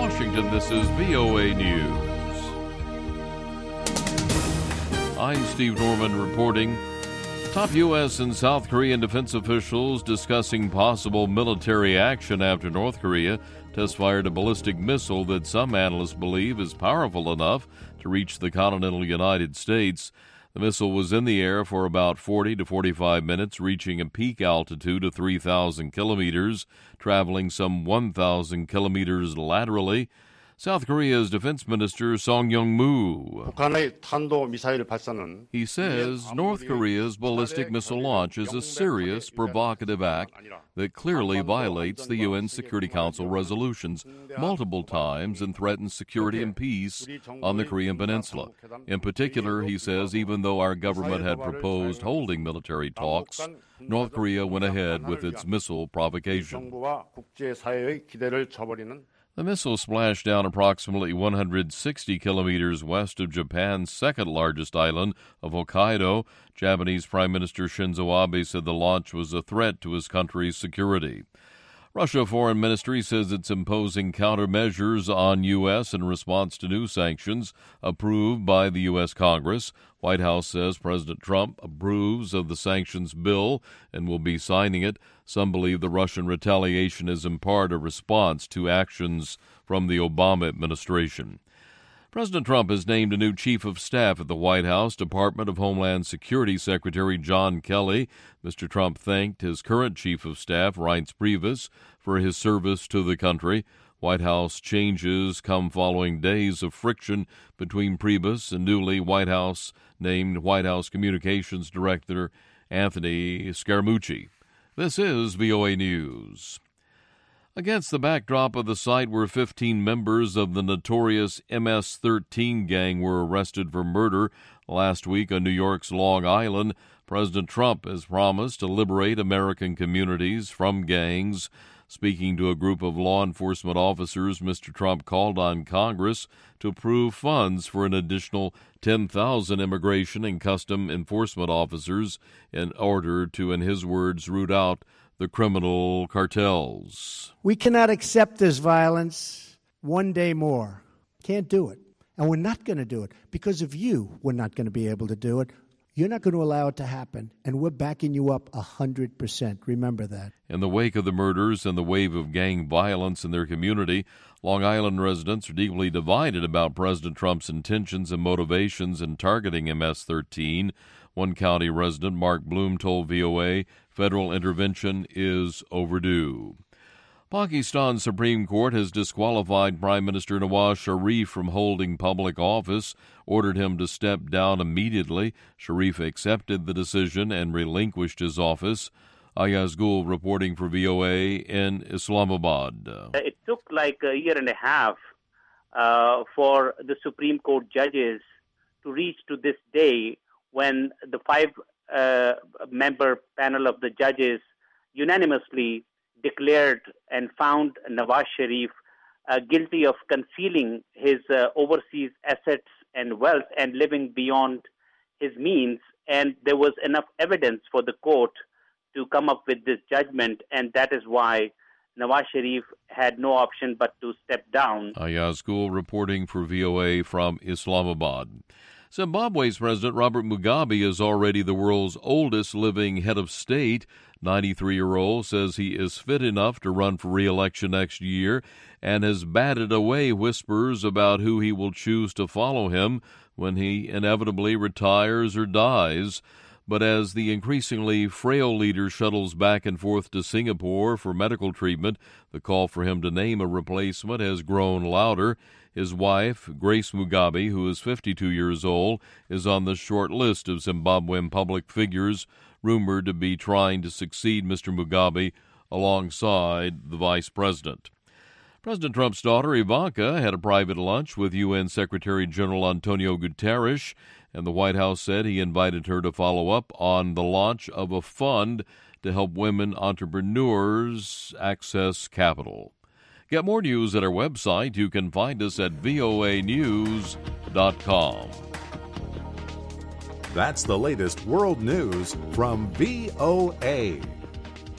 Washington, this is VOA News. I'm Steve Norman reporting. Top U.S. and South Korean defense officials discussing possible military action after North Korea test-fired a ballistic missile that some analysts believe is powerful enough to reach the continental United States. The missile was in the air for about 40 to 45 minutes, reaching a peak altitude of 3,000 kilometers, traveling some 1,000 kilometers laterally. South Korea's Defense Minister Song Young-moo. He says North Korea's ballistic missile launch is a serious, provocative act that clearly violates the UN Security Council resolutions multiple times and threatens security and peace on the Korean Peninsula. In particular, he says, even though our government had proposed holding military talks, North Korea went ahead with its missile provocation. The missile splashed down approximately 160 kilometers west of Japan's second-largest island of Hokkaido. Japanese Prime Minister Shinzo Abe said the launch was a threat to his country's security. Russia Foreign Ministry says it's imposing countermeasures on U.S. in response to new sanctions approved by the U.S. Congress. White House says President Trump approves of the sanctions bill and will be signing it. Some believe the Russian retaliation is in part a response to actions from the Obama administration. President Trump has named a new chief of staff at the White House, Department of Homeland Security Secretary John Kelly. Mr. Trump thanked his current chief of staff, Reince Priebus, for his service to the country. White House changes come following days of friction between Priebus and newly White House named White House Communications Director Anthony Scaramucci. This is VOA News. Against the backdrop of the site where 15 members of the notorious MS-13 gang were arrested for murder last week on New York's Long Island, President Trump has promised to liberate American communities from gangs. Speaking to a group of law enforcement officers, Mr. Trump called on Congress to approve funds for an additional 10,000 immigration and custom enforcement officers in order to, in his words, root out the criminal cartels. We cannot accept this violence one day more. Can't do it. And we're not going to do it. Because of you, we're not going to be able to do it. You're not going to allow it to happen. And we're backing you up 100%. Remember that. In the wake of the murders and the wave of gang violence in their community, Long Island residents are deeply divided about President Trump's intentions and motivations in targeting MS-13. One county resident, Mark Bloom, told VOA federal intervention is overdue. Pakistan's Supreme Court has disqualified Prime Minister Nawaz Sharif from holding public office, ordered him to step down immediately. Sharif accepted the decision and relinquished his office. Ayaz Gul reporting for VOA in Islamabad. It took like a year and a half for the Supreme Court judges to reach to this day when the five-member panel of the judges unanimously declared and found Nawaz Sharif guilty of concealing his overseas assets and wealth and living beyond his means. And there was enough evidence for the court to come up with this judgment, and that is why Nawaz Sharif had no option but to step down. Ayaz Gul reporting for VOA from Islamabad. Zimbabwe's President Robert Mugabe is already the world's oldest living head of state. 93-year-old says he is fit enough to run for re-election next year and has batted away whispers about who he will choose to follow him when he inevitably retires or dies. But as the increasingly frail leader shuttles back and forth to Singapore for medical treatment, the call for him to name a replacement has grown louder. His wife, Grace Mugabe, who is 52 years old, is on the short list of Zimbabwean public figures rumored to be trying to succeed Mr. Mugabe alongside the vice president. President Trump's daughter, Ivanka, had a private lunch with UN Secretary General Antonio Guterres, and the White House said he invited her to follow up on the launch of a fund to help women entrepreneurs access capital. Get more news at our website. You can find us at voanews.com. That's the latest world news from VOA.